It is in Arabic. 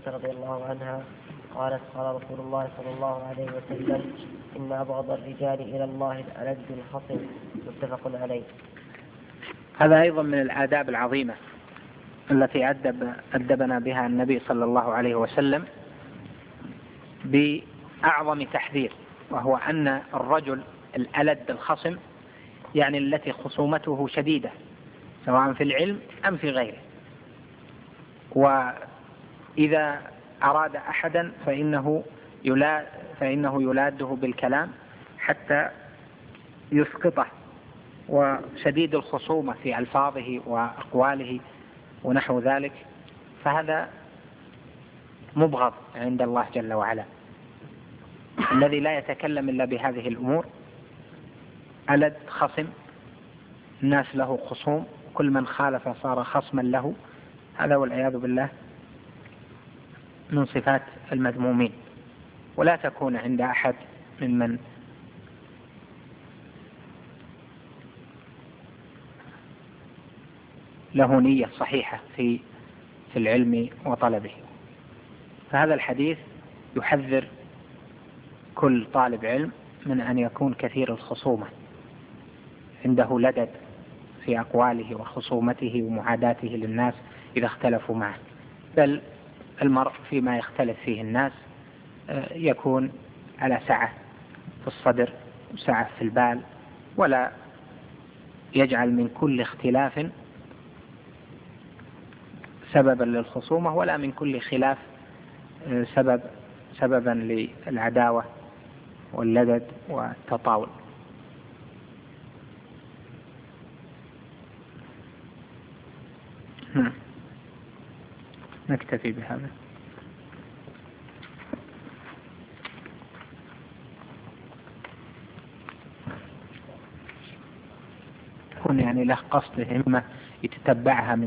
رضي الله عنها قالت قال رسول الله صلى الله عليه وسلم إن أبغض الرجال إلى الله الألد الخصم. متفق عليه. هذا أيضا من الآداب العظيمة التي أدبنا بها النبي صلى الله عليه وسلم بأعظم تحذير، وهو أن الرجل الألد الخصم يعني التي خصومته شديدة سواء في العلم أم في غيره، وإذا أراد أحدا فإنه يلاده بالكلام حتى يسقطه، وشديد الخصومة في ألفاظه وأقواله ونحو ذلك، فهذا مبغض عند الله جل وعلا. الذي لا يتكلم إلا بهذه الأمور ألد خصم، الناس له خصوم، كل من خالف صار خصما له، هذا والعياذ بالله من صفات المذمومين. ولا تكون عند أحد ممن له نية صحيحة في العلم وطلبه. فهذا الحديث يحذر كل طالب علم من أن يكون كثير الخصومة، عنده لدد في أقواله وخصومته ومعاداته للناس إذا اختلفوا معه، بل المرء فيما يختلف فيه الناس يكون على سعة في الصدر وسعة في البال، ولا يجعل من كل اختلاف سببا للخصومة، ولا من كل خلاف سببا للعداوة واللدد والتطاول. نكتفي بهذا. يكون يعني له قصد همة يتتبعها من